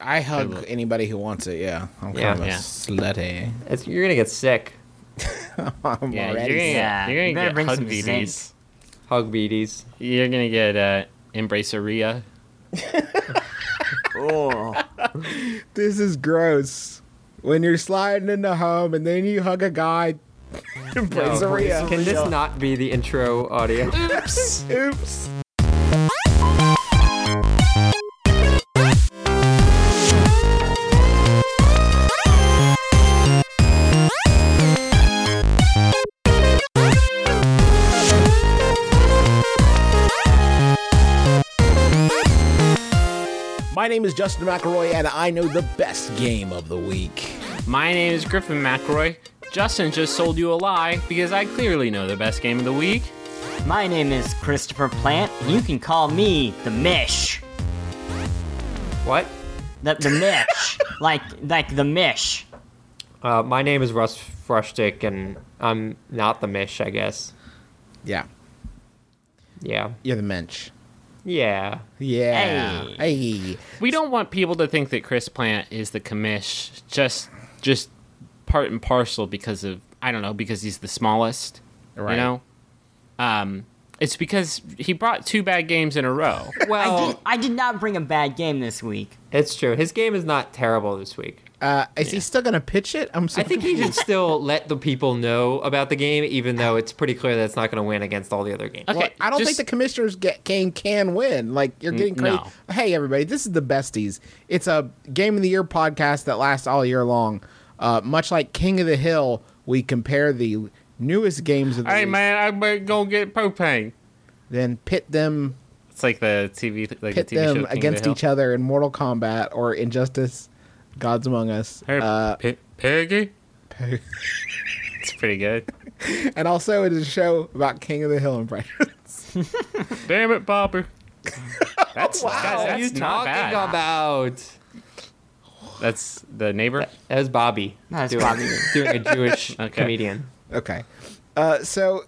I hug anybody who wants it. Yeah, I'm kind of a slutty. You're gonna get sick. I'm Yeah, already you're gonna get bring hug some zinc. BDs. Hug beaties. You're gonna get embraceria. Oh, This is gross. When you're sliding into home and then you hug a guy. Embraceria. Can this not be the intro audio? Oops. Oops. My name is Justin McElroy, and I know the best game of the week. My name is Griffin McElroy. Justin just sold you a lie because I clearly know the best game of the week. my name is Christopher Plant. You can call me the Mish. What? The Mish, like the Mish. My name is Russ Frushtick, and I'm not the Mish, I guess. Yeah, Yeah. you're the mensch. Yeah. Yeah. Hey. We don't want people to think that Chris Plant is the commish just part and parcel because of, I don't know, because he's the smallest. Right. You know? It's because he brought 2 bad games in a row. Well, I did not bring a bad game this week. it's true. His game is not terrible this week. Is he still gonna pitch it? I'm so I think he should still let the people know about the game, even though it's pretty clear that it's not going to win against all the other games. Okay, Well, I don't just- think the commissioners can win. Like, you're getting crazy. No. Hey, everybody, this is the Besties. It's a Game of the Year podcast that lasts all year long. Much like King of the Hill, we compare the newest games of the Hey, week, man, I better go get propane. then pit them It's like the TV, like the TV show King against of the each other in Mortal Kombat or Injustice, Gods Among Us. Hill. Hey, Peggy? It's pretty good. And also, it is a show about King of the Hill impressions. Damn it, Bobber. That's, Wow. guys, What are you that's not talking bad. about? That's the neighbor? That was Bobby. That's Bobby. Doing a Jewish Okay. comedian. Okay. So,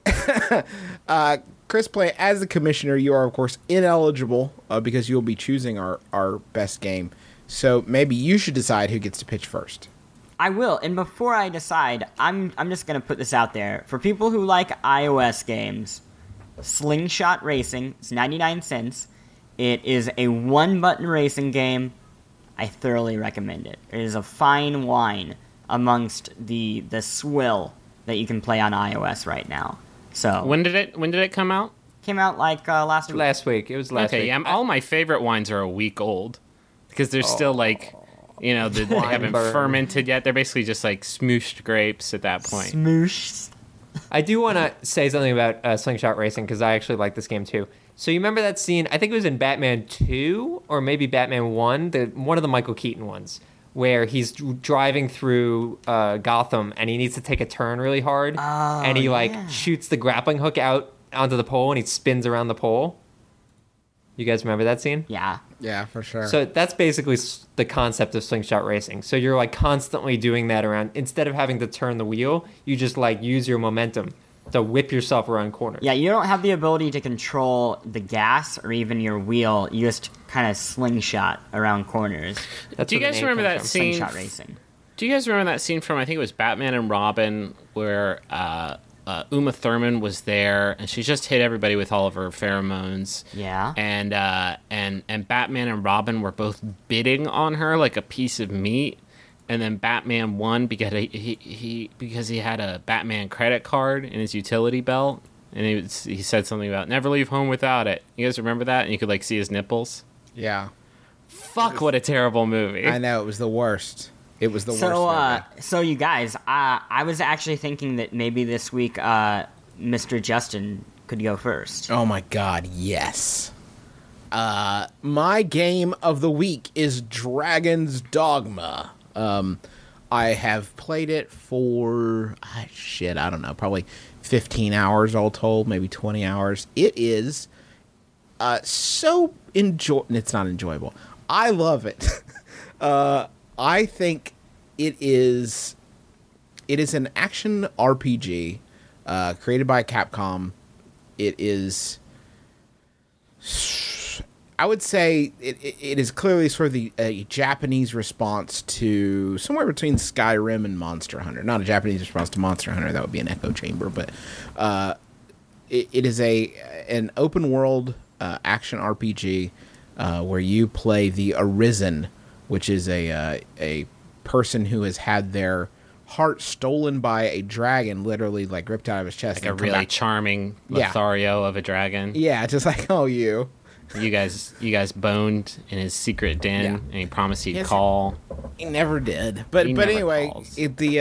Chris Plant, as the commissioner, you are, of course, ineligible because you'll be choosing our best game. So maybe you should decide who gets to pitch first. I will, and before I decide, I'm just gonna put this out there. For people who like iOS games, Slingshot Racing, it's 99 cents. It is a one-button racing game. I thoroughly recommend it. It is a fine wine amongst the swill that you can play on iOS right now. So, When did it come out? came out like last week. Last week. It was last Okay, week. yeah, all my favorite wines are a week old because they're still like, you know, they haven't burn. fermented yet. They're basically just like smooshed grapes at that point. Smoosh. I do want to say something about Slingshot Racing because I actually like this game too. So you remember that scene? I think it was in Batman 2 or maybe Batman 1, one of the Michael Keaton ones, where he's driving through Gotham and he needs to take a turn really hard, and he shoots the grappling hook out onto the pole and he spins around the pole. You guys remember that scene? Yeah. Yeah, for sure. So that's basically the concept of Slingshot Racing. So you're like constantly doing that around. Instead of having to turn the wheel, you just like use your momentum to whip yourself around corners. Yeah, you don't have the ability to control the gas or even your wheel. You just kind of slingshot around corners. That's Do you where the guys name remember comes that from. scene? Slingshot racing. Do you guys remember that scene from, I think it was Batman and Robin, where Uma Thurman was there and she just hit everybody with all of her pheromones. Yeah. And Batman and Robin were both bidding on her like a piece of meat. And then Batman won because he had a Batman credit card in his utility belt, and he said something about never leave home without it. You guys remember that? And you could like see his nipples. yeah, Fuck! What a terrible movie. I know, it was the worst. It was the worst. So you guys, I was actually thinking that maybe this week, Mr. Justin could go first. Oh my God, yes. My game of the week is Dragon's Dogma. I have played it for, I don't know, probably 15 hours all told, maybe 20 hours. It is so it's not enjoyable. I love it. I think it is an action RPG created by Capcom. It is I would say it is clearly sort of a Japanese response to somewhere between Skyrim and Monster Hunter. Not a Japanese response to Monster Hunter, that would be an echo chamber, but it is an open world action RPG where you play the Arisen, which is a person who has had their heart stolen by a dragon, literally like ripped out of his chest. Like a really charming Lothario of a dragon. Yeah, just like, oh, you guys boned in his secret den, and he promised he'd call. He never did. But never anyway, calls. he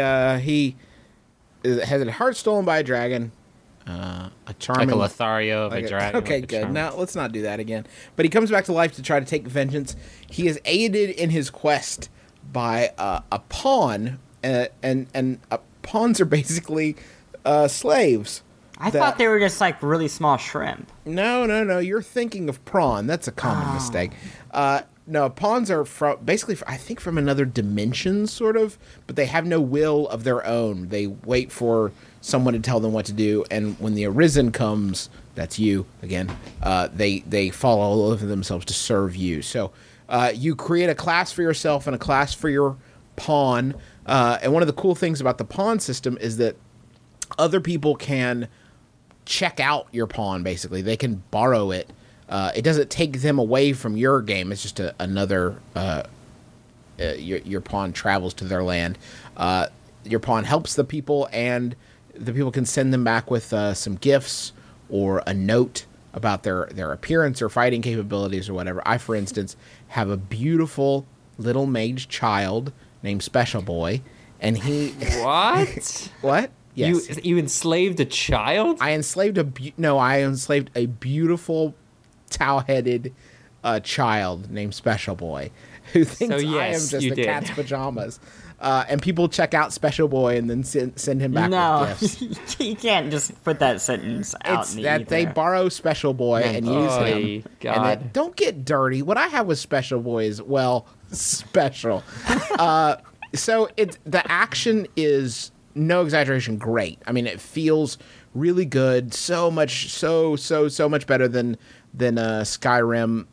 has a heart stolen by a dragon. A charming, like a Lothario of a dragon. Okay, like good. Now let's not do that again. But he comes back to life to try to take vengeance. He is aided in his quest by a pawn, and pawns are basically slaves. I thought they were just like really small shrimp. No. You're thinking of prawn. That's a common mistake. No, pawns are basically, I think, from another dimension, sort of, but they have no will of their own. They wait for someone to tell them what to do, and when the Arisen comes, that's you again. They fall all over themselves to serve you. So you create a class for yourself and a class for your pawn. And one of the cool things about the pawn system is that other people can check out your pawn. Basically, they can borrow it. It doesn't take them away from your game. It's just another. Your pawn travels to their land. Your pawn helps the people, and the people can send them back with some gifts or a note about their appearance or fighting capabilities or whatever. I, for instance, have a beautiful little mage child named Special Boy, and he. What? What? Yes. You enslaved a child? I enslaved a beautiful, tow-headed child named Special Boy, who thinks I am just the cat's pajamas. And people check out Special Boy and then send him back with gifts. You can't just put that sentence out in the ether. They borrow Special Boy and use him. God. And then, don't get dirty. What I have with Special Boy is, well, special. So the action is, no exaggeration, great. I mean, it feels really good. So much better than Skyrim.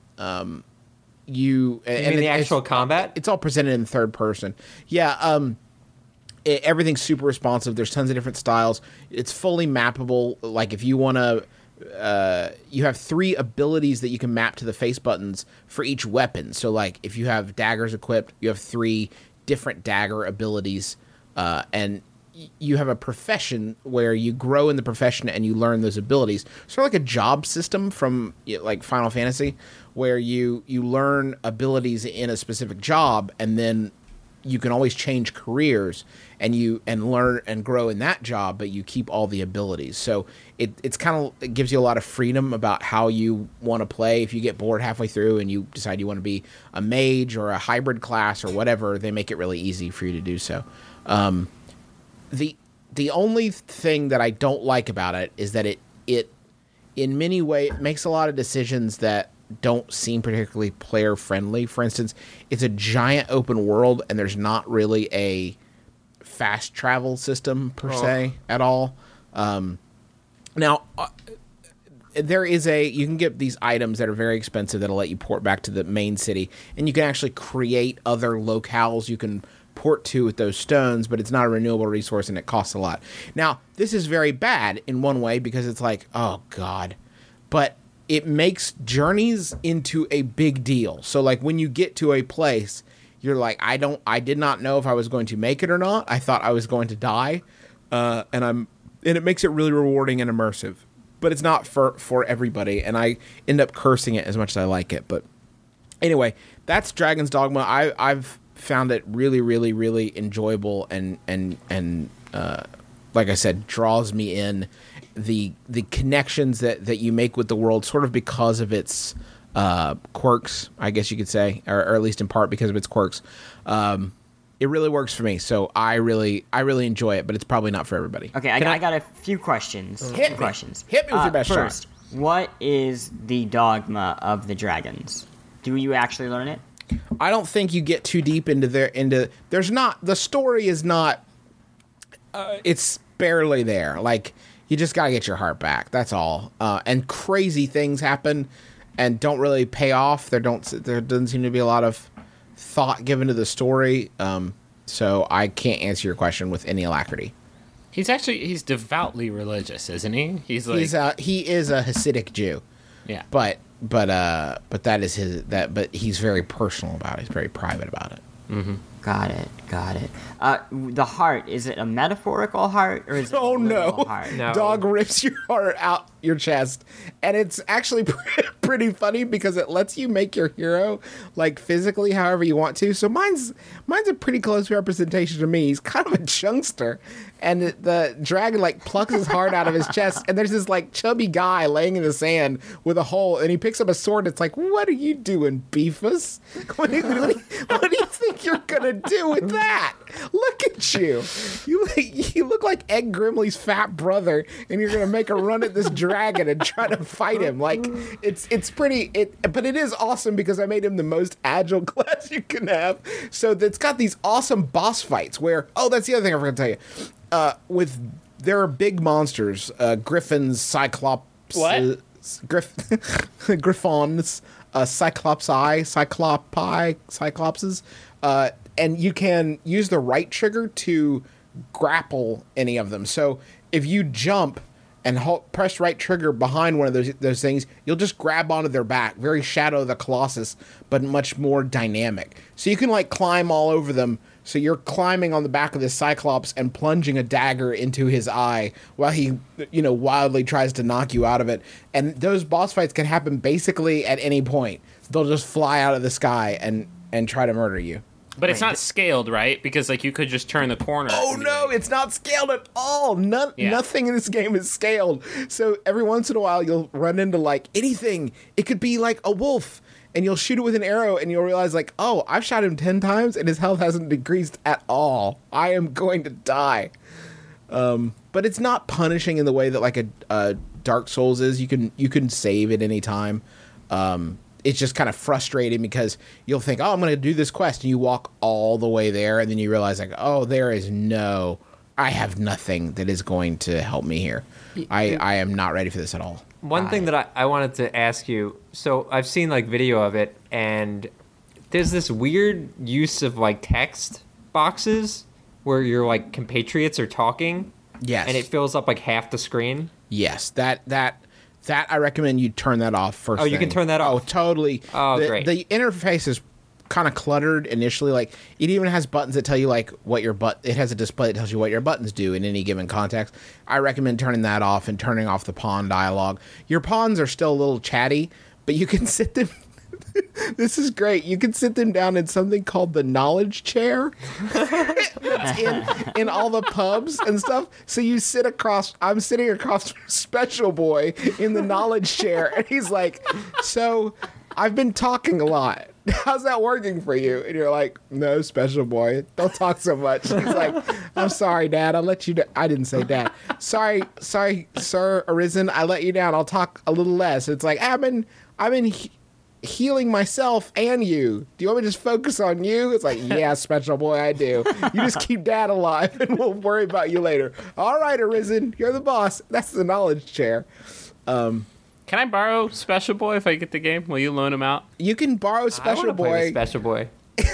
You mean the actual combat? It's all presented in third person. Yeah. Everything's super responsive. There's tons of different styles. It's fully mappable. Like if you want to, you have 3 abilities that you can map to the face buttons for each weapon. So like if you have daggers equipped, you have 3 different dagger abilities, and you have a profession where you grow in the profession and you learn those abilities. Sort of like a job system from like Final Fantasy, where you learn abilities in a specific job, and then you can always change careers and learn and grow in that job, but you keep all the abilities. So it gives you a lot of freedom about how you want to play. If you get bored halfway through and you decide you want to be a mage or a hybrid class or whatever, they make it really easy for you to do so. The only thing that I don't like about it is that it in many ways makes a lot of decisions that don't seem particularly player friendly. For instance, it's a giant open world and there's not really a fast travel system per se at all. Now there is you can get these items that are very expensive that'll let you port back to the main city, and you can actually create other locales you can port to with those stones, but it's not a renewable resource and it costs a lot. Now, this is very bad in one way because it's like, oh God, but it makes journeys into a big deal. So like when you get to a place, you're like, I did not know if I was going to make it or not. I thought I was going to die. And it makes it really rewarding and immersive, but it's not for everybody. And I end up cursing it as much as I like it. But anyway, that's Dragon's Dogma. I've found it really, really, really enjoyable and like I said, draws me in. The connections that you make with the world sort of because of its quirks, I guess you could say, or at least in part because of its quirks. It really works for me, so I really enjoy it, but it's probably not for everybody. Okay, I got a few questions. Hit me with your best first, shot. What is the dogma of the dragons? Do you actually learn it? I don't think you get too deep into there's not, the story is not, it's barely there. Like, you just gotta get your heart back. That's all. And crazy things happen, and don't really pay off. There doesn't seem to be a lot of thought given to the story. So I can't answer your question with any alacrity. He's devoutly religious, isn't he? He is a Hasidic Jew. Yeah. But that is but he's very personal about it. He's very private about it. Mm-hmm. Got it. The heart, is it a metaphorical heart or is it a literal heart? No. Dog rips your heart out your chest, and it's actually pretty funny because it lets you make your hero like physically however you want to. So mine's a pretty close representation to me. He's kind of a chunkster, and the dragon like plucks his heart out of his chest, and there's this like chubby guy laying in the sand with a hole, and he picks up a sword. And it's like, what are you doing, Beefus? What do you think you're gonna do with that? Look at you. You look like Ed Grimley's fat brother, and you're gonna make a run at this dragon and try to fight him. Like but it is awesome because I made him the most agile class you can have. So it's got these awesome boss fights where that's the other thing I forgot to tell you. There are big monsters, griffins, cyclops, griffons, cyclopses. And you can use the right trigger to grapple any of them. So if you jump and press right trigger behind one of those things, you'll just grab onto their back. Very Shadow of the Colossus, but much more dynamic. So you can like climb all over them. So you're climbing on the back of this Cyclops and plunging a dagger into his eye while he, wildly tries to knock you out of it. And those boss fights can happen basically at any point. They'll just fly out of the sky and try to murder you. But it's not scaled, right? Because like you could just turn the corner. Oh no, it's not scaled at all. Nothing in this game is scaled. So every once in a while you'll run into like anything. It could be like a wolf, and you'll shoot it with an arrow, and you'll realize like, oh, I've shot him 10 times, and his health hasn't decreased at all. I am going to die. But it's not punishing in the way that like a Dark Souls is. You can save at any time. It's just kind of frustrating because you'll think, oh, I'm going to do this quest. And you walk all the way there. And then you realize like, oh, I have nothing that is going to help me here. I am not ready for this at all. One thing that I wanted to ask you, so I've seen like video of it, and there's this weird use of like text boxes where your like compatriots are talking. Yes. And it fills up like half the screen. Yes. That I recommend you turn that off first. Oh, you can turn that off? Oh, totally. Oh, great. The interface is kind of cluttered initially. Like, it even has buttons that tell you, like, it has a display that tells you what your buttons do in any given context. I recommend turning that off and turning off the pawn dialogue. Your pawns are still a little chatty, but you can sit them... This is great. You can sit them down in something called the knowledge chair. That's in all the pubs and stuff. So I'm sitting across from Special Boy in the knowledge chair, and he's like, so I've been talking a lot. How's that working for you? And you're like, no, Special Boy, don't talk so much. He's like, I'm sorry, Dad. I'll let you I didn't say Dad. Sorry, Sir Arisen. I let you down. I'll talk a little less. It's like, I've been healing myself and you. Do you want me to just focus on you? It's like, yeah, Special Boy, I do. You just keep Dad alive and we'll worry about you later. All right, Arisen, you're the boss. That's the knowledge chair. Can I borrow Special Boy if I get the game? Will you loan him out? You can borrow Special Play with Boy. Special Boy.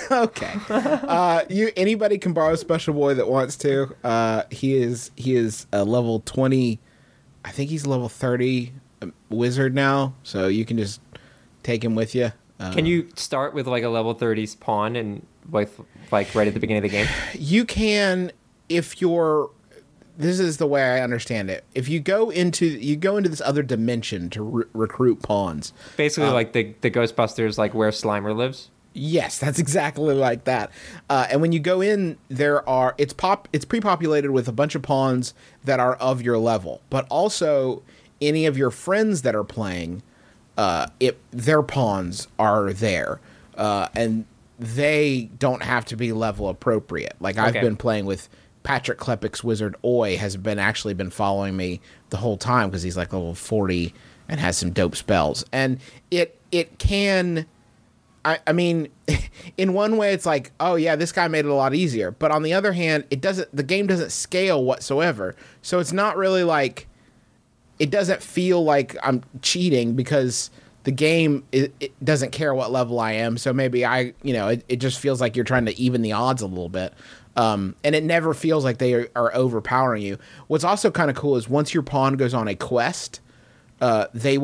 Okay. Anybody can borrow Special Boy that wants to. He is a level 20. I think he's level 30 wizard now, so you can just take him with you. Can you start with like a level 30 pawn and like right at the beginning of the game? You can, if you're. This is the way I understand it. If you go into this other dimension to recruit pawns, Basically, like the Ghostbusters, like where Slimer lives. Yes, that's exactly like that. And when you go in, it's pre-populated with a bunch of pawns that are of your level, but also any of your friends that are playing. Their pawns are there, and they don't have to be level appropriate. Like I've been playing with Patrick Klepek's wizard Oi has actually been following me the whole time because he's like level 40 and has some dope spells. And it can, I mean, in one way it's like, oh yeah, this guy made it a lot easier. But on the other hand, the game doesn't scale whatsoever. So it's not really like. It doesn't feel like I'm cheating because the game it doesn't care what level I am, so maybe it just feels like you're trying to even the odds a little bit. And it never feels like they are overpowering you. What's also kind of cool is once your pawn goes on a quest, they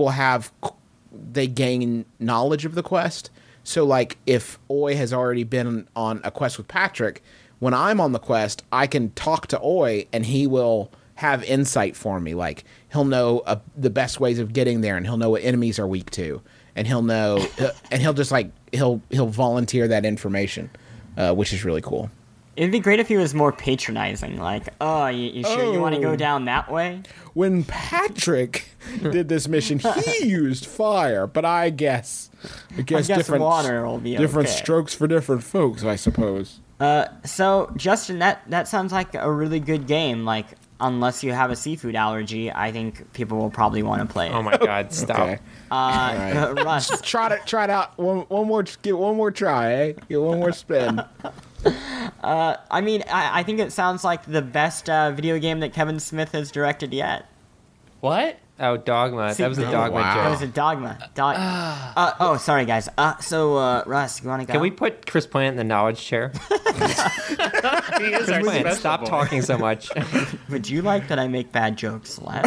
gain knowledge of the quest. So, like, if Oi has already been on a quest with Patrick, when I'm on the quest, I can talk to Oi, and he will have insight for me. Like, he'll know the best ways of getting there, and he'll know what enemies are weak to, and he'll know, and he'll just like he'll volunteer that information, which is really cool. It'd be great if he was more patronizing, like, "Oh, you sure you want to go down that way?" When Patrick did this mission, he used fire, but I guess different water will be different okay. strokes for different folks, I suppose. So Justin, that sounds like a really good game. Like, unless you have a seafood allergy, I think people will probably want to play it. Oh my God! Stop. Okay. Right. Russ, Try it out. One more. Get one more try. Get one more spin. I mean, I think it sounds like the best video game that Kevin Smith has directed yet. What? Oh, Dogma. That was a Oh, Dogma wow. That joke. was a Dogma. Sorry, guys. So, Russ, you want to go? Can we put Chris Plant in the knowledge chair? He is our Plant, special stop boy. talking so much. Would you like that I make bad jokes less?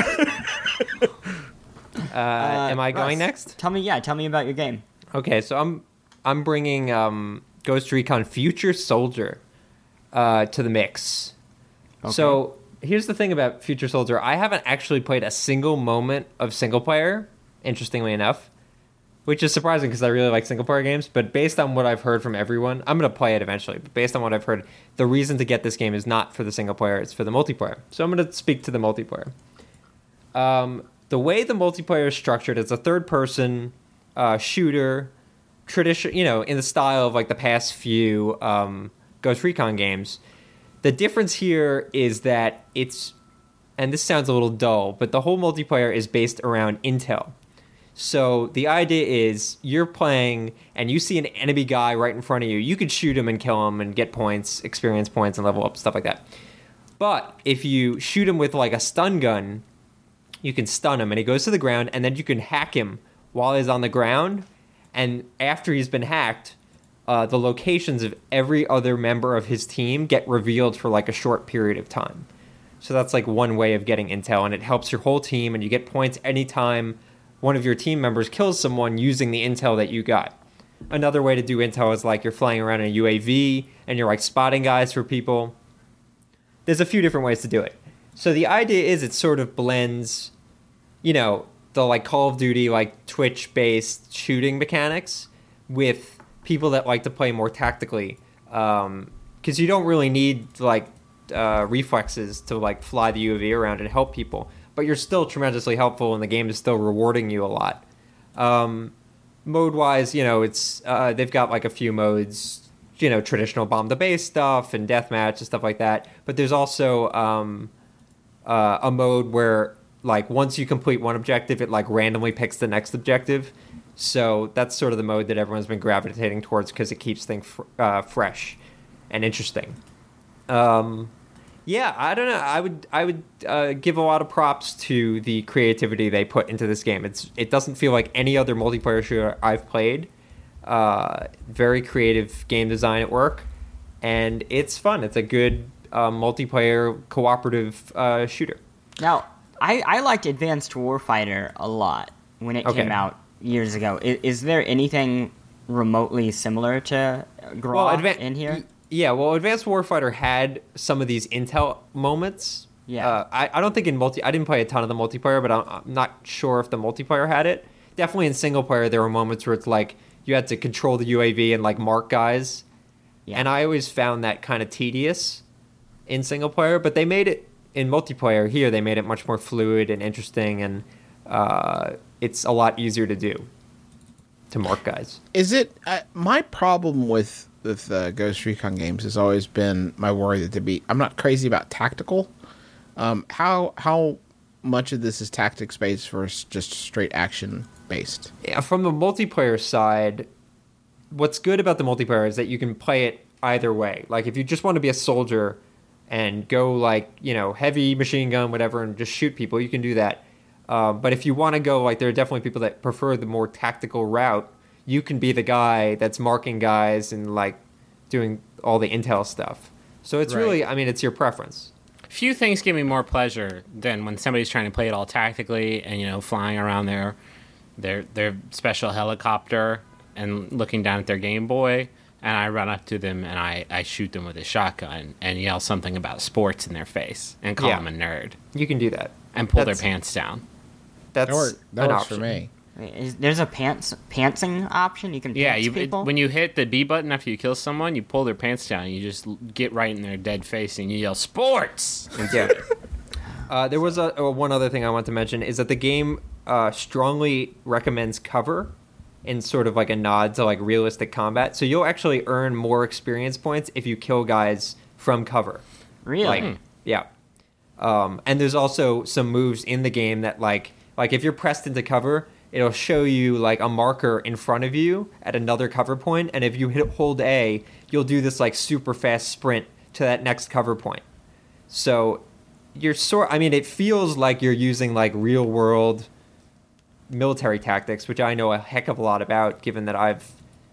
Am I going Russ, next? Tell me about your game. Okay, so I'm bringing Ghost Recon Future Soldier to the mix. Okay. So here's the thing about Future Soldier. I haven't actually played a single moment of single player, interestingly enough, which is surprising because I really like single player games. But based on what I've heard from everyone, I'm going to play it eventually. But based on what I've heard, the reason to get this game is not for the single player, it's for the multiplayer. So I'm going to speak to the multiplayer. The way the multiplayer is structured, it's a third-person shooter, tradition, in the style of like the past few Ghost Recon games. The difference here is that and this sounds a little dull, but the whole multiplayer is based around intel. So the idea is you're playing and you see an enemy guy right in front of you. You could shoot him and kill him and get points, experience points, and level up, stuff like that. But if you shoot him with like a stun gun, you can stun him and he goes to the ground, and then you can hack him while he's on the ground. And after he's been hacked, the locations of every other member of his team get revealed for like a short period of time. So that's like one way of getting intel, and it helps your whole team, and you get points anytime one of your team members kills someone using the intel that you got. Another way to do intel is like you're flying around in a UAV and you're like spotting guys for people. There's a few different ways to do it. So the idea is it sort of blends, the like Call of Duty, like Twitch-based shooting mechanics with people that like to play more tactically. Because you don't really need like reflexes to like fly the UAV around and help people. But you're still tremendously helpful, and the game is still rewarding you a lot. Mode-wise, it's they've got like a few modes, traditional bomb the base stuff and deathmatch and stuff like that. But there's also a mode where like once you complete one objective, it like randomly picks the next objective. So that's sort of the mode that everyone's been gravitating towards because it keeps things fresh and interesting. Yeah, I don't know. I would give a lot of props to the creativity they put into this game. It doesn't feel like any other multiplayer shooter I've played. Very creative game design at work, and it's fun. It's a good multiplayer cooperative shooter. Now, I liked Advanced Warfighter a lot when it came out years ago. Is there anything remotely similar to Grau in here? Yeah, well, Advanced Warfighter had some of these intel moments. Yeah. I don't think I didn't play a ton of the multiplayer, but I'm not sure if the multiplayer had it. Definitely in single player, there were moments where it's like you had to control the UAV and like mark guys. Yeah. And I always found that kind of tedious in single player, but they made it in multiplayer here. They made it much more fluid and interesting, and it's a lot easier to do, to mark guys. Is it my problem with Ghost Recon games has always been my worry that I'm not crazy about tactical. How much of this is tactics based versus just straight action based? Yeah, from the multiplayer side, what's good about the multiplayer is that you can play it either way. Like if you just want to be a soldier and go like, heavy machine gun, whatever, and just shoot people, you can do that. But if you want to go, like, there are definitely people that prefer the more tactical route. You can be the guy that's marking guys and, like, doing all the intel stuff. So it's Right. really, I mean, it's your preference. Few things give me more pleasure than when somebody's trying to play it all tactically and, you know, flying around their special helicopter and looking down at their Game Boy, and I run up to them and I shoot them with a shotgun and yell something about sports in their face and call Yeah. them a nerd You can do that. and pull That's- their pants down. That's That an works option. for me. There's a pantsing option. You can Yeah, pants people. when you hit the B button after you kill someone, you pull their pants down. You just get right in their dead face and you yell sports. Yeah. There was one other thing I want to mention is that the game strongly recommends cover in sort of like a nod to like realistic combat. So you'll actually earn more experience points if you kill guys from cover. Really? Like, yeah. And there's also some moves in the game that like if you're pressed into cover, it'll show you like a marker in front of you at another cover point, and if you hold A, you'll do this like super fast sprint to that next cover point. So you're it feels like you're using like real world military tactics, which I know a heck of a lot about, given that I've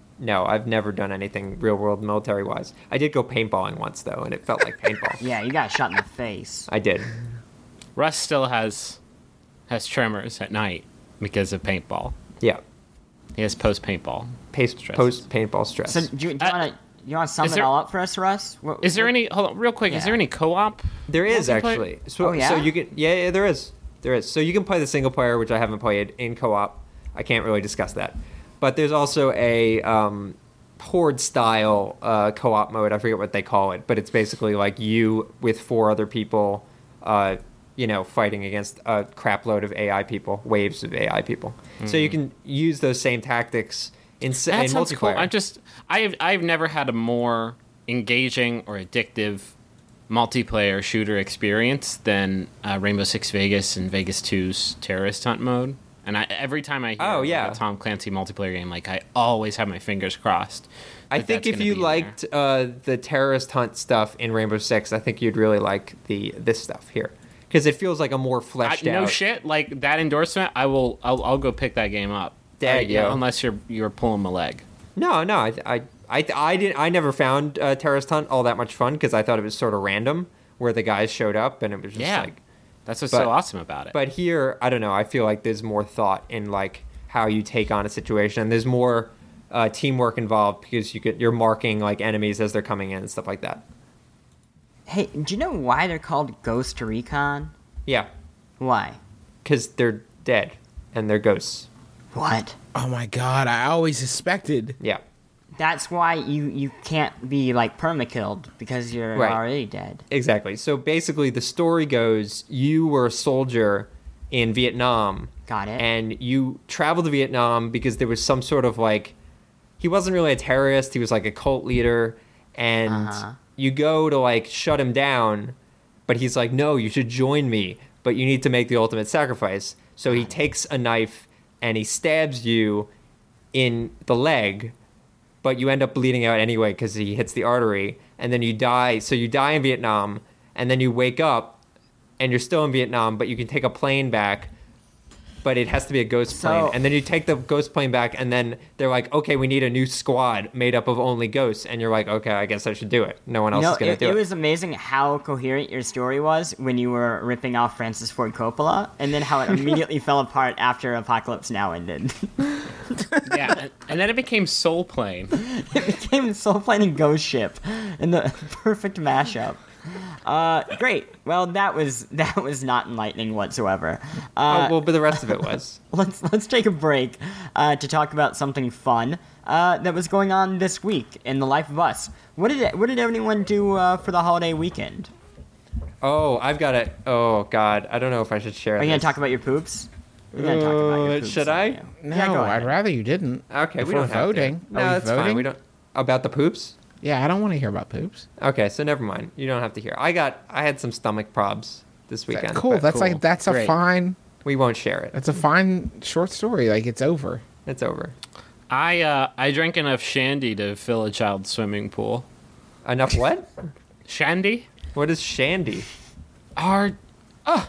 never done anything real world military wise. I did go paintballing once though, and it felt like paintball. Yeah, you got shot in the face. I did. Russ still has tremors at night because of paintball. Yeah. He has post paintball. Post paintball stress. So do you want to sum is it there- all up for us, Russ? Is there any? Hold on, real quick. Is Yeah. there any co-op? There is multiplayer? actually. So, Oh, yeah? So you can. Yeah, there is. There is. So you can play the single player, which I haven't played in co-op. I can't really discuss that. But there's also a horde style co-op mode. I forget what they call it, but it's basically like you with 4 other people. Fighting against a crap load of AI people, waves of AI people. So you can use those same tactics in That sounds cool. multiplayer. I've never had a more engaging or addictive multiplayer shooter experience than Rainbow Six Vegas and Vegas 2's terrorist hunt mode. And every time I hear Oh, yeah. a Tom Clancy multiplayer game, like I always have my fingers crossed. I that think that's if gonna you be in there. liked the terrorist hunt stuff in Rainbow Six, I think you'd really like this stuff here because it feels like a more fleshed out. No shit, like that endorsement, I'll go pick that game up. There you go. Unless you're pulling my leg. No, I never found terrorist hunt all that much fun because I thought it was sort of random where the guys showed up and it was just Yeah. like. That's what's But- so awesome about it. But here, I don't know. I feel like there's more thought in like how you take on a situation. There's more teamwork involved because you're marking like enemies as they're coming in and stuff like that. Hey, do you know why they're called Ghost Recon? Yeah, Why? because they're dead and they're ghosts. What? Oh my god, I always suspected. Yeah. That's why you can't be like permakilled because you're Right. already dead. Exactly. So basically, the story goes you were a soldier in Vietnam. Got it. And you traveled to Vietnam because there was some sort of like. He wasn't really a terrorist, he was like a cult leader. And you go to like shut him down, but he's like, no, you should join me, but you need to make the ultimate sacrifice. So he takes a knife and he stabs you in the leg. But you end up bleeding out anyway because he hits the artery, and then you die. So you die in Vietnam, and then you wake up, and you're still in Vietnam, but you can take a plane back, but it has to be a ghost plane. And then you take the ghost plane back, and then they're like, okay, we need a new squad made up of only ghosts. And you're like, okay, I guess I should do it. No one else is going to do it it. was amazing how coherent your story was when you were ripping off Francis Ford Coppola, and then how it immediately fell apart after Apocalypse Now ended. Yeah, and then it became Soul Plane. It became Soul Plane and Ghost Ship, and the perfect mashup. Great. Well, that was not enlightening whatsoever. But the rest of it was. Let's take a break to talk about something fun that was going on this week in the life of us. What did everyone do for the holiday weekend? Oh, I've got it. Oh, God. I don't know if I should share Are you this. gonna talk about your poops? You're gonna talk about your poops, should I? aren't you? No, Yeah, go I'd ahead. rather you didn't. Okay, If we we're don't have voting. to. No, Are we that's fine. voting? We don't. About the poops? Yeah, I don't want to hear about poops. Okay, so never mind. You don't have to hear. I had some stomach probs this weekend. Cool. but That's cool. like that's a Great. fine. we won't share it. That's a fine short story. Like it's over. It's over. I drank enough shandy to fill a child's swimming pool. Enough what? Shandy? What is shandy?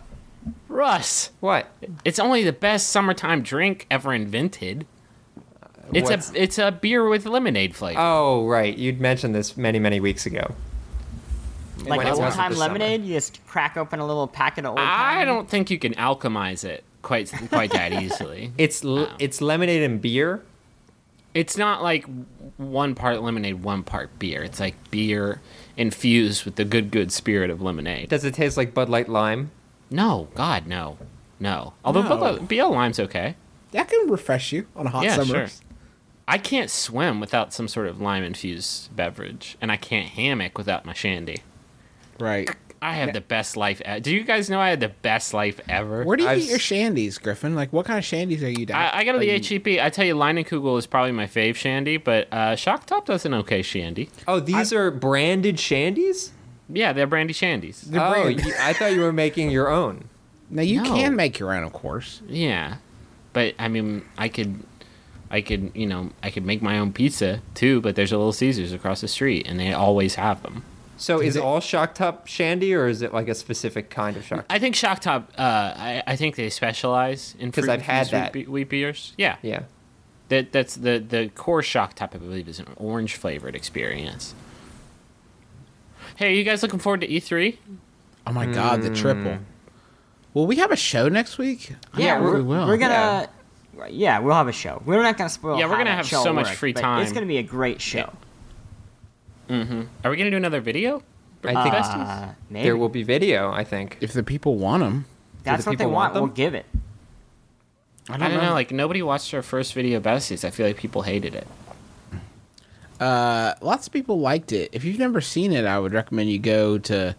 Russ, What? it's only the best summertime drink ever invented. What's- It's a beer with lemonade flavor. Oh, right. You'd mentioned this many, many weeks ago. Like When it old wasn't time the summer. lemonade, you just crack open a little packet of old time. I don't think you can alchemize it quite that easily. It's lemonade and beer. It's not like one part lemonade, one part beer. It's like beer infused with the good spirit of lemonade. Does it taste like Bud Light Lime? No, God, no. Although No. BL Lime's okay. That can refresh you on a hot Yeah, summer. sure. I can't swim without some sort of lime-infused beverage, and I can't hammock without my shandy. Right. I have the best life. Do you guys know I had the best life ever? Where do you I've get your shandies, Griffin? Like, what kind of shandies are you doing? I go to the HEB. I tell you, Leinenkugel is probably my fave shandy, but Shock Top does an okay shandy. Oh, these are branded shandies? Yeah, they're brandy shandies. Oh, I thought you were making your own. Now, you No. can make your own, of course. Yeah, but I mean, I could, I could make my own pizza too. But there's a Little Caesars across the street, and they always have them. So is all Shock Top shandy, or is it like a specific kind of Shock? I think Shock Top. I think they specialize in 'Cause I've had fruit-infused wheat beers. Yeah, Yeah. that's the core Shock Top. I believe is an orange flavored experience. Hey, are you guys looking forward to E3? Oh, my God, the triple. Will we have a show next week? Yeah, we we're, will. we're gonna. Yeah, we'll have a show. We're not gonna spoil. Yeah, we're how gonna that have show so much works, free but time. It's gonna be a great show. Are we gonna do another video? I think Maybe there will be video, I think. If the people want them. that's the what they people want. want them? We'll give it. I don't know. Like nobody watched our first video besties. I feel like people hated it. Lots of people liked it. If you've never seen it, I would recommend you go to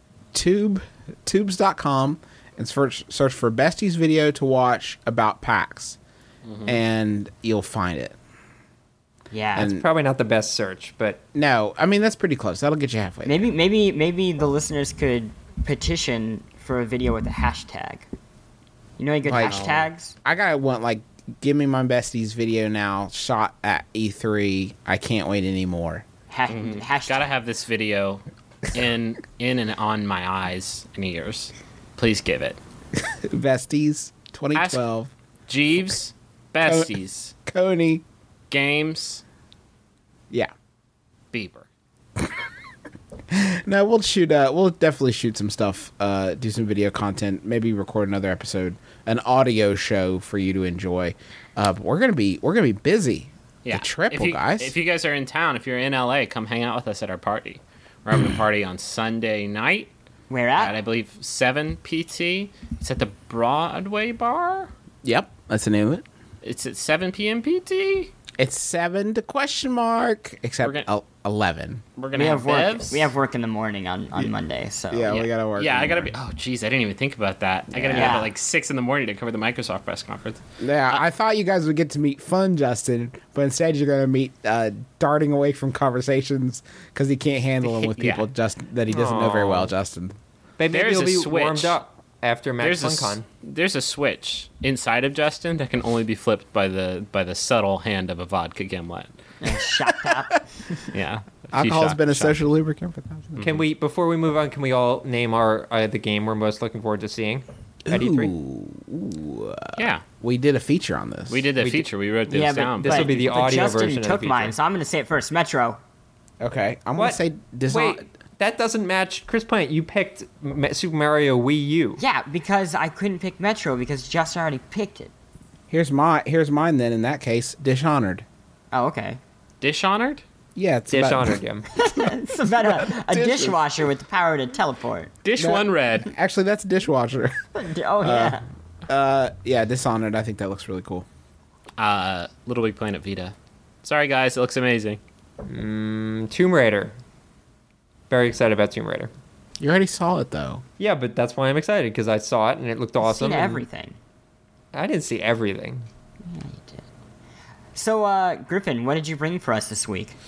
tubes.com and search for Besties video to watch about PAX. And you'll find it. Yeah. And- Probably not the best search, but No, I mean, that's pretty close. That'll get you halfway. Maybe the listeners could petition for a video with a hashtag. You know any good Like- hashtags? I gotta want, like, give me my Besties video now, shot at E3. I can't wait anymore. Hashtag. Gotta have this video in and on my eyes and ears. Please give it. Besties 2012. Jeeves, besties, Coney. games, Yeah. Bieber. No, we'll shoot. We'll definitely shoot some stuff. Do some video content. Maybe record another episode, an audio show for you to enjoy. But we're gonna be busy. Yeah, The triple, if you, guys. If you guys are in town, if you're in LA, come hang out with us at our party. We're having a party on Sunday night Where at I at? believe 7 PT. It's at the Broadway Bar. Yep, that's the name of it. It's at 7 p.m. PT. It's 7 to question mark, except We're gonna- 11. We're We gonna have have work. Bevs. We have work in the morning on Monday. So Yeah, we gotta work. Yeah, in I the gotta be. morning. Oh, jeez, I didn't even think about that. I gotta be Yeah. up at like 6 in the morning to cover the Microsoft press conference. Yeah, I thought you guys would get to meet fun Justin, but instead you're gonna meet darting away from conversations because he can't handle them with Yeah. people just that he doesn't know very Aw. well. Justin. maybe There's he'll a be switch. warmed up after Max There's FunCon. there's a switch inside of Justin that can only be flipped by the subtle hand of a vodka gimlet. shot top. Yeah, Alcohol's been a social. social lubricant for thousands. Can we, before we move on, can we all name our the game we're most looking forward to seeing at E3? Yeah, We did a feature on this. we did the We did- feature. We wrote this Yeah, down. This will be the but audio Justin version of the took feature. mine, so I'm going to say it first. Metro. Okay, I'm What? gonna say Wait, that doesn't match. Chris Plant, you picked Super Mario Wii U. Yeah, because I couldn't pick Metro because Justin already picked it. Here's mine then. In that case, Dishonored. Oh, okay. Dishonored. Yeah, it's Dishonored, yeah. It's about a Dishes. dishwasher with the power to teleport. Dish No. one red. Actually, that's dishwasher. Oh, yeah. Yeah, Dishonored. I think that looks really cool. Little Big Planet Vita. Sorry guys, it looks amazing. Tomb Raider. Very excited about Tomb Raider. You already saw it though. Yeah, but that's why I'm excited, because I saw it and it looked awesome. Seen and everything. I didn't see everything. Yeah, you did. So, Griffin, what did you bring for us this week?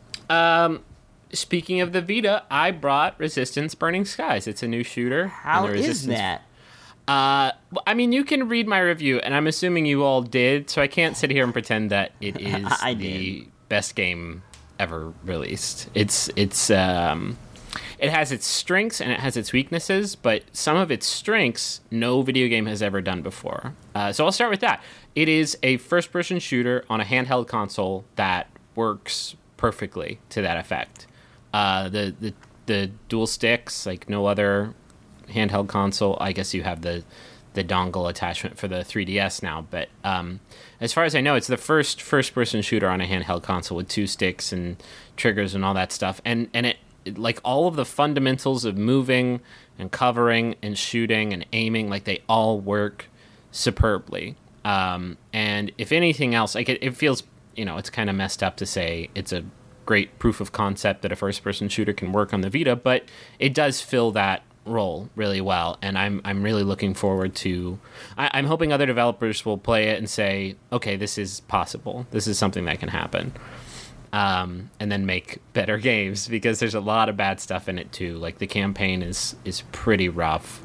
Speaking of the Vita, I brought Resistance Burning Skies. It's a new shooter. in How the is Resistance that? Well, I mean, you can read my review, and I'm assuming you all did, so I can't sit here and pretend that it is I the did. best game ever released. it has its strengths and it has its weaknesses, but some of its strengths no video game has ever done before. So I'll start with that. It is a first-person shooter on a handheld console that works perfectly to that effect. The dual sticks, like no other handheld console. I guess you have the dongle attachment for the 3DS now, but as far as I know, it's the first-person shooter on a handheld console with 2 sticks and triggers and all that stuff. And it like all of the fundamentals of moving and covering and shooting and aiming, like they all work superbly. And if anything else, like it feels, it's kind of messed up to say it's a great proof of concept that a first-person shooter can work on the Vita, but it does fill that role really well, and I'm really looking forward to. I'm hoping other developers will play it and say, okay, this is possible. This is something that can happen, and then make better games, because there's a lot of bad stuff in it too. Like the campaign is pretty rough.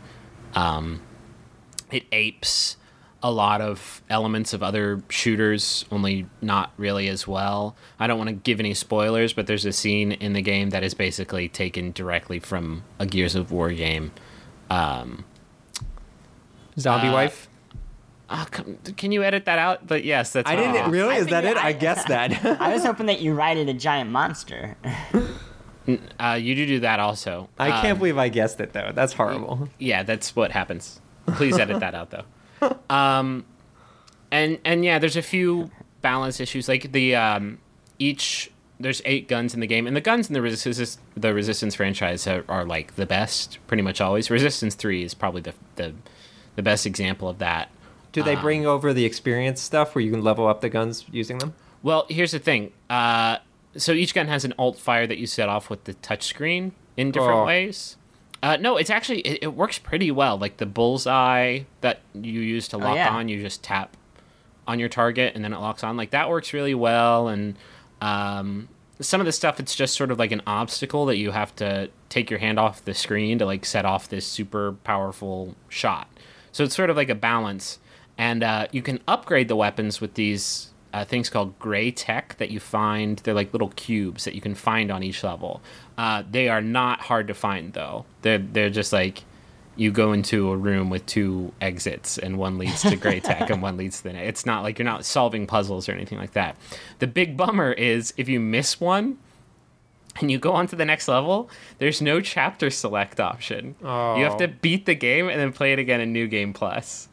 It apes a lot of elements of other shooters, only not really as well. I don't want to give any spoilers, but there's a scene in the game that is basically taken directly from a Gears of War game. Zombie wife? Can you edit that out? But yes, that's I didn't really. Is that it? I guessed that. I was hoping that you righted a giant monster. You do that also. I can't believe I guessed it though. That's horrible. Yeah, that's what happens. Please edit that out though. And yeah, there's a few balance issues. Like the there's 8 guns in the game, and the guns in the Resistance franchise are like the best pretty much always. Resistance 3 is probably the best example of that. Do they bring over the experience stuff where you can level up the guns using them? Well, here's the thing. So each gun has an alt fire that you set off with the touchscreen in different ways. No, it's actually, it works pretty well. Like the bullseye that you use to lock on, you just tap on your target and then it locks on. Like that works really well. And some of the stuff, it's just sort of like an obstacle that you have to take your hand off the screen to like set off this super powerful shot. So it's sort of like a balance. And you can upgrade the weapons with these things called gray tech that you find. They're like little cubes that you can find on each level. They are not hard to find though. They're just like you go into a room with 2 exits and one leads to gray tech and one leads to the next. It's not like you're not solving puzzles or anything like that. The big bummer is if you miss one and you go on to the next level, there's no chapter select option. Oh. You have to beat the game and then play it again in New Game Plus.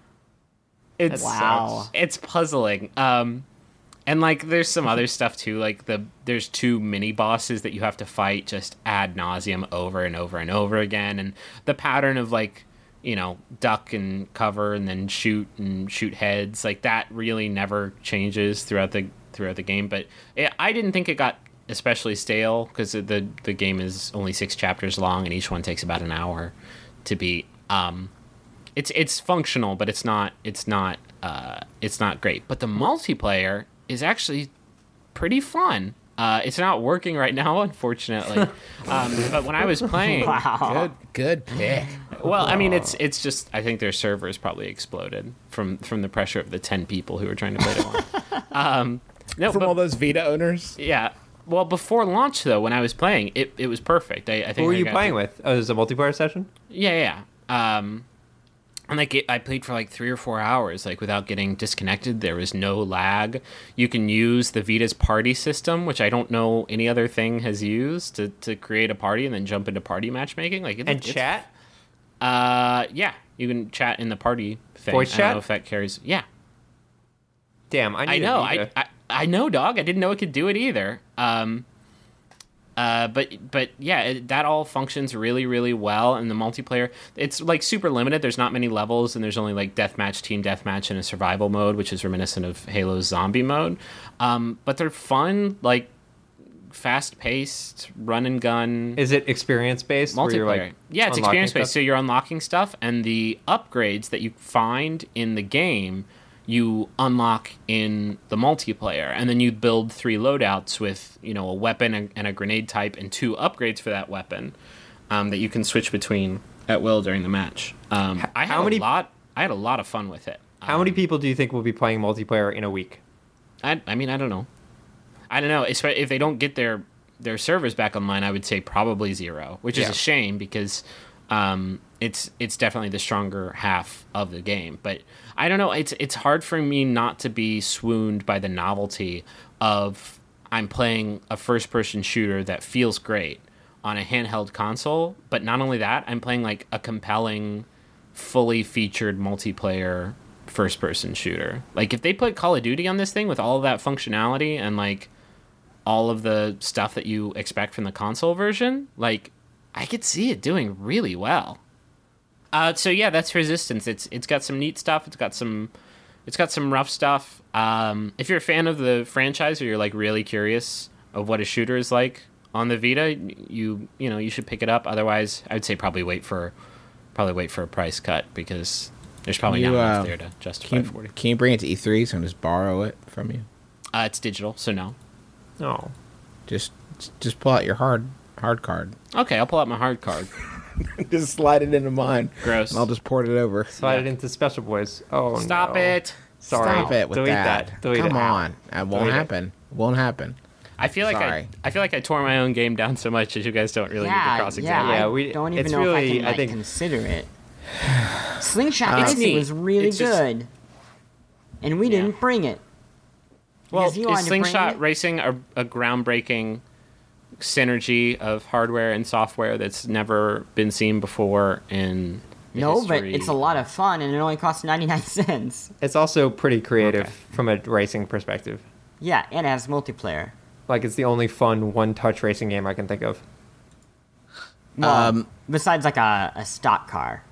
It's puzzling. And like there's some other stuff too, like there's 2 mini bosses that you have to fight just ad nauseum over and over and over again, and the pattern of like, duck and cover and then shoot heads, like that really never changes throughout the game. But I didn't think it got especially stale, because the game is only 6 chapters long and each one takes about an hour to beat. It's functional, but it's not great. But the multiplayer is actually pretty fun. It's not working right now, unfortunately. But when I was playing, Good pick. well, I mean, it's just I think their servers probably exploded from the pressure of the 10 people who were trying to play it on. From all those Vita owners. Yeah. Well, before launch though, when I was playing, it was perfect. I think. Who were you playing with? Oh, it was a multiplayer session? Yeah. And like I played for like 3 or 4 hours, like without getting disconnected. There was no lag. You can use the Vita's party system, which I don't know any other thing has used to create a party and then jump into party matchmaking. Like Chat? Yeah, you can chat in the party thing. Voice chat? I don't know if that carries. Yeah. Damn, I know. a Vita. I know, dog. I didn't know it could do it either. But yeah, that all functions really, really well. And the multiplayer, it's like super limited. There's not many levels, and there's only like deathmatch, team deathmatch, and a survival mode, which is reminiscent of Halo's zombie mode. But they're fun, like fast-paced, run and gun. Is it experience-based? Multiplayer. Yeah, it's experience-based. So you're unlocking stuff, and the upgrades that you find in the game you unlock in the multiplayer, and then you build 3 loadouts with a weapon and a grenade type and 2 upgrades for that weapon that you can switch between at will during the match. I had a lot of fun with it. How many people do you think will be playing multiplayer in a week? I mean, I don't know. If they don't get their their servers back online, I would say probably 0, which is Yeah. a shame because it's definitely the stronger half of the game. But I don't know. It's hard for me not to be swooned by the novelty of I'm playing a first-person shooter that feels great on a handheld console. But not only that, I'm playing like a compelling, fully featured multiplayer first-person shooter. Like if they put Call of Duty on this thing with all of that functionality and like all of the stuff that you expect from the console version, like I could see it doing really well. So yeah, that's Resistance. It's got some neat stuff. It's got some rough stuff. If you're a fan of the franchise or you're like really curious of what a shooter is like on the Vita, you should pick it up. Otherwise, I would say probably wait for a price cut because there's probably not enough there to justify 40. Can you bring it to E3 so I can just borrow it from you? It's digital, so no. Oh. Just pull out your hard card. Okay, I'll pull out my hard card. Just slide it into mine. Gross. And I'll just port it over. Slide it into Special Boys. Oh, Stop no. it. Sorry. Stop it with Delete that. Delete Come it. on. That won't Delete it. happen. Won't happen. I feel like Sorry. I feel like I tore my own game down so much that you guys don't really need to cross-examine. Yeah, I don't even it's know if I really- can I think- consider it. Slingshot It's Racing neat. was really It's just- good, and we didn't bring it. Well, Because you wanted is to bring Slingshot it. Racing a groundbreaking synergy of hardware and software that's never been seen before in the No, but history? it's a lot of fun, and it only costs 99 cents. It's also pretty creative Okay. from a racing perspective. Yeah, and it has multiplayer. Like, it's the only fun one-touch racing game I can think of. Well, besides like a stock car,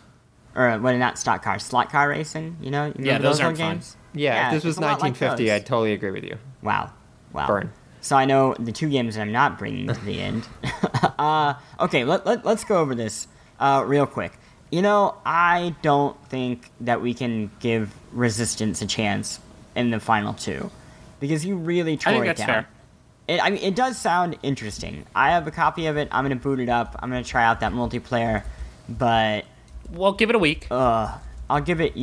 or well, not stock car, slot car racing. You know Yeah, those those old aren't fun. games. Yeah, if this was it's a lot like 1950, those. I'd totally agree with you. Wow. Burn. So I know the two games that I'm not bringing to the end. Okay, let's go over this real quick. You know, I don't think that we can give Resistance a chance in the final two because you really tore I think it that's down. fair. It does sound interesting. I have a copy of it. I'm gonna boot it up. I'm gonna try out that multiplayer, but Well, give it a week. I'll give it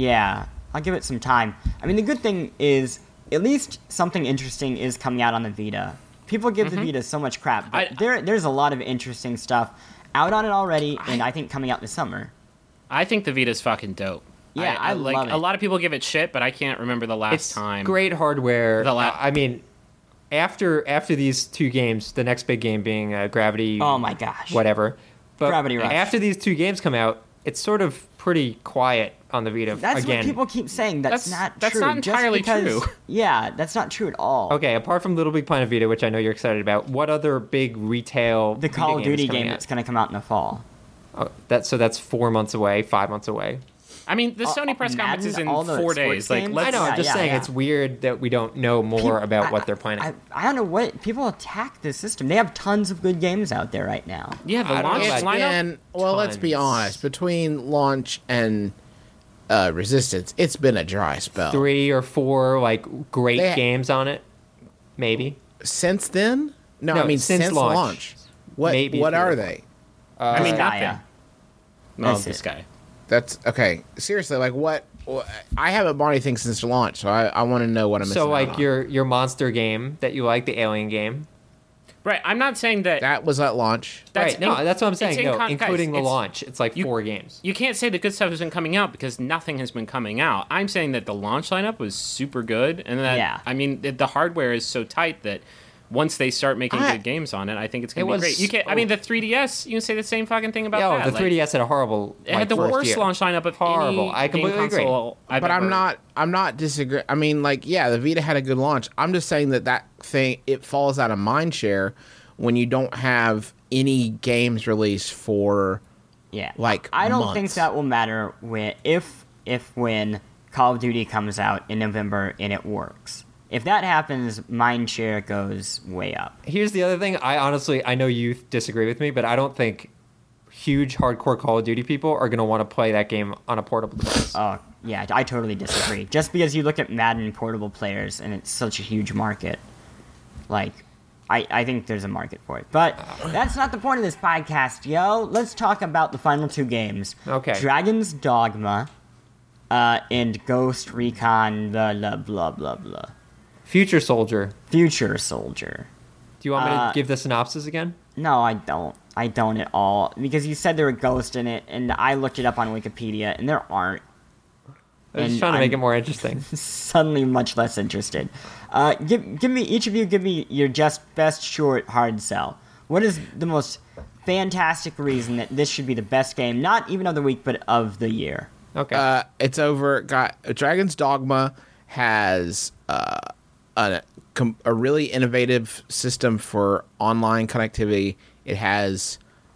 some time. I mean, the good thing is at least something interesting is coming out on the Vita. People give the Vita so much crap, but there's a lot of interesting stuff out on it already, and I think coming out this summer. I think the Vita's fucking dope. Yeah, I like love it. a lot of people give it shit, but I can't remember the last It's time. great hardware. The I mean, after these two games, the next big game being Gravity. Oh my gosh. Whatever. But Gravity Rush. after these two games come out, it's sort of pretty quiet on the Vita That's again. what people keep saying. That's not That's true. not Just entirely because- true. Yeah, that's not true at all. Okay, apart from Little Big Planet Vita, which I know you're excited about, what other big retail The Vita Call of game is Duty coming game out? that's going to come out in the fall. Oh, that's 4 months away, 5 months away. I mean, the Sony press conference is in Madden, all the 4 sports days. Like, games? let's I know. I'm just saying yeah. it's weird that we don't know more about what they're planning. I don't know what people attack this system. They have tons of good games out there right now. Yeah, the I don't launch know It's about lineup. been, well, let's be tons. honest. Between launch and Resistance, it's been a dry spell. 3 or 4 like great They- games on it, maybe. Since then? No, No, I mean since since launch. launch. What Maybe what 3 or are 4. they? I mean, Gaia. nothing. No, That's this it. guy. That's okay. Seriously, like what? I haven't bought anything since launch, so I want to know what I'm missing. So out like on. your monster game that you like, the Alien game. Right. I'm not saying that. that was at launch. That's Right, no, that's what I'm it's saying. in No, guys, including the it's- launch. It's like you- 4 games. You can't say the good stuff has been coming out because nothing has been coming out. I'm saying that the launch lineup was super good, and that Yeah. I mean the hardware is so tight that once they start making I- good games on it, I think it's gonna It be was- great. You can, I mean, the 3DS. You can say the same fucking thing about Yo, that. the Like, 3DS had a horrible. it had the first worst year. launch lineup of Horrible. any I completely game agree. console I've But ever. I'm not disagreeing. I mean, like, yeah, the Vita had a good launch. I'm just saying that thing, it falls out of mind share when you don't have any games released for Yeah. like I don't think months. that will matter when Call of Duty comes out in November and it works. If that happens, mind share goes way up. Here's the other thing. I know you disagree with me, but I don't think huge hardcore Call of Duty people are going to want to play that game on a portable device. Oh, yeah, I totally disagree. Just because you look at Madden portable players and it's such a huge market, like, I think there's a market for it. But that's not the point of this podcast, yo. Let's talk about the final 2 games. Okay. Dragon's Dogma and Ghost Recon blah, blah, blah, blah, blah. Future Soldier. Future Soldier. Do you want me to give the synopsis again? No, I don't. I don't at all. Because you said there were ghosts in it, and I looked it up on Wikipedia, and there aren't. I was just And trying to make I'm it more interesting. Suddenly much less interested. Each of you give me your just best short hard sell. What is the most fantastic reason that this should be the best game, not even of the week, but of the year? Okay. It's over. Dragon's Dogma has a really innovative system for online connectivity. It has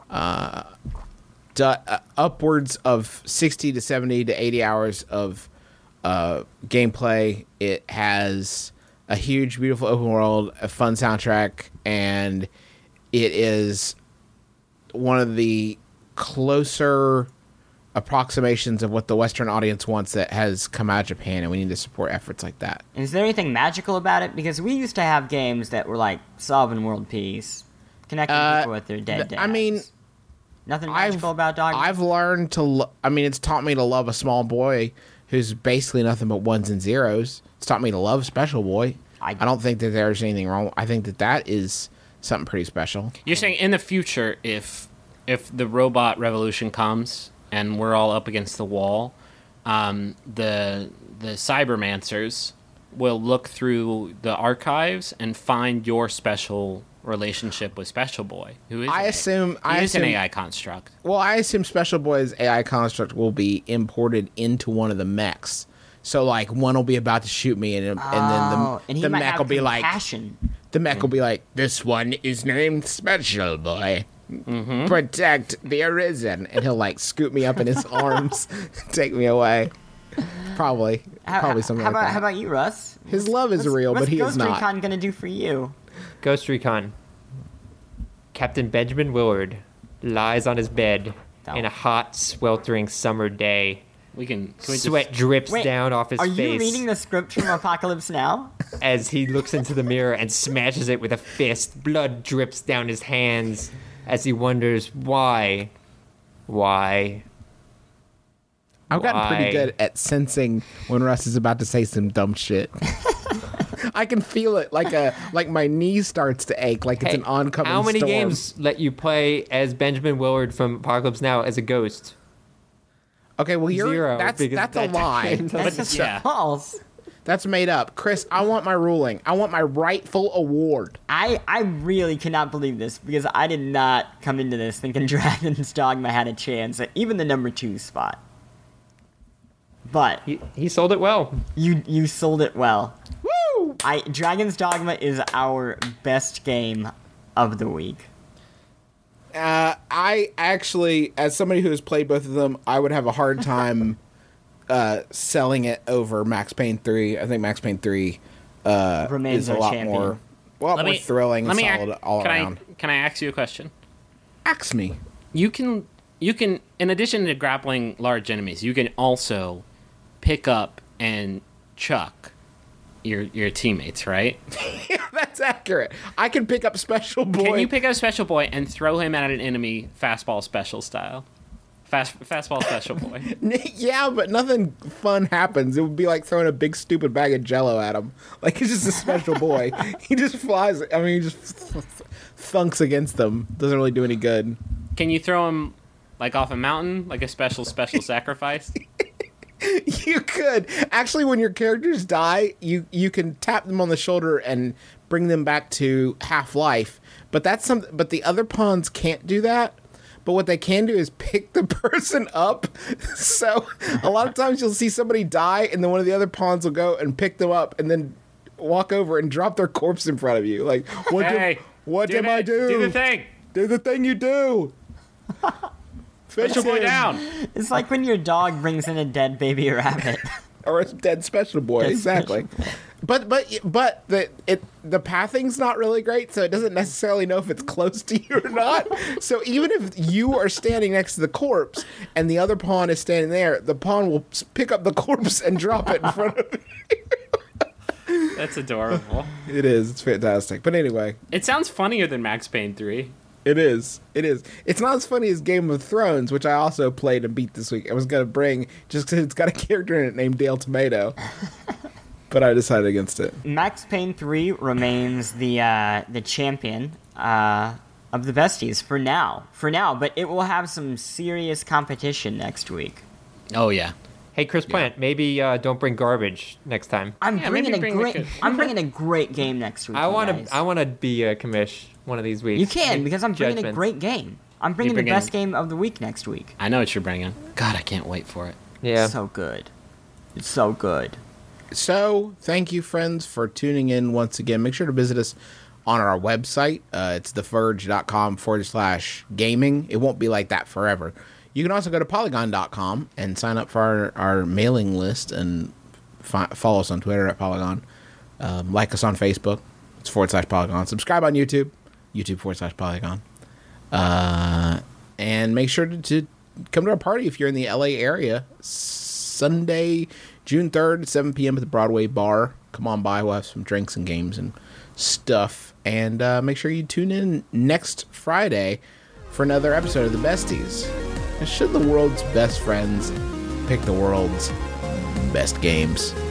upwards of 60 to 70 to 80 hours of gameplay. It has a huge, beautiful open world, a fun soundtrack, and it is one of the closer approximations of what the Western audience wants that has come out of Japan, and we need to support efforts like that. Is there anything magical about it? Because we used to have games that were like solving world peace, connecting people with their dead dads. I mean, nothing magical about Dogma? I've learned to. It's taught me to love a small boy who's basically nothing but ones and zeros. It's taught me to love Special Boy. I don't think that there's anything wrong. I think that is something pretty special. You're saying in the future, if the robot revolution comes and we're all up against the wall, the cybermancers will look through the archives and find your special relationship with Special Boy, who is I assume an AI construct. Well, I assume Special Boy's AI construct will be imported into one of the mechs. So like one will be about to shoot me, and then the mech will be compassion. like, the mech will be like, this one is named Special Boy. Mm-hmm. Protect the Arisen, and he'll like scoop me up in his arms, take me away. Probably something like that. How about you, Russ? His love is real, but he is not. What's Ghost Recon gonna do for you? Ghost Recon. Captain Benjamin Willard lies on his bed in a hot, sweltering summer day. Sweat drips down off his face. Are you reading the script from Apocalypse Now? As he looks into the mirror and smashes it with a fist, blood drips down his hands as he wonders why. I've gotten pretty good at sensing when Russ is about to say some dumb shit. I can feel it, like my knee starts to ache, like it's an oncoming storm. How many games let you play as Benjamin Willard from Apocalypse Now as a ghost? Okay, well, Zero, that's a lie. That's just false. That's made up. Chris, I want my ruling. I want my rightful award. I really cannot believe this, because I did not come into this thinking Dragon's Dogma had a chance at even the number 2 spot. But he sold it well. You sold it well. Woo! Dragon's Dogma is our best game of the week. I actually, as somebody who has played both of them, I would have a hard time selling it over Max Payne 3. I think Max Payne 3 remains is a our lot champion. more thrilling and solid all around. Can I ask you a question? Ask me. You can, in addition to grappling large enemies, you can also pick up and chuck your teammates, right? Yeah, that's accurate. I can pick up Special Boy. Can you pick up Special Boy and throw him at an enemy fastball special style? Fastball Special Boy. Yeah, but nothing fun happens. It would be like throwing a big stupid bag of Jello at him. Like, he's just a Special Boy. He just flies. I mean, he just thunks against them. Doesn't really do any good. Can you throw him like off a mountain, like a special sacrifice? You could. Actually, when your characters die, you can tap them on the shoulder and bring them back to half life. But but the other pawns can't do that. But what they can do is pick the person up. So a lot of times you'll see somebody die, and then one of the other pawns will go and pick them up and then walk over and drop their corpse in front of you. Like, what did I do? Do the thing. Do the thing you do. Special Boy down. It's like when your dog brings in a dead baby rabbit. Or a dead Special Boy, exactly. But the pathing's not really great, so it doesn't necessarily know if it's close to you or not. So even if you are standing next to the corpse and the other pawn is standing there, the pawn will pick up the corpse and drop it in front of you. That's adorable. It is. It's fantastic. But anyway. It sounds funnier than Max Payne 3. It is. It's not as funny as Game of Thrones, which I also played and beat this week. I was going to bring, just because it's got a character in it named Dale Tomato. but I decided against it. Max Payne 3 remains the champion of the besties for now. But it will have some serious competition next week. Oh yeah. Hey, Chris Plant, maybe don't bring garbage next time. I'm Yeah, bringing maybe a bring, great. like, I'm bringing a great game next week. I want want to be a commish one of these weeks. You can Make because I'm bringing a judgments. great game. I'm bringing the bringing- best game of the week next week. I know what you're bringing. God, I can't wait for it. Yeah. So good. It's so good. So, thank you, friends, for tuning in once again. Make sure to visit us on our website. It's theverge.com/gaming. It won't be like that forever. You can also go to polygon.com and sign up for our mailing list and follow us on Twitter at Polygon. Like us on Facebook. It's /Polygon. Subscribe on YouTube. YouTube/Polygon. And make sure to come to our party if you're in the LA area. Sunday, June 3rd at 7 p.m. at the Broadway Bar. Come on by. We'll have some drinks and games and stuff. And make sure you tune in next Friday for another episode of The Besties. And should the world's best friends pick the world's best games?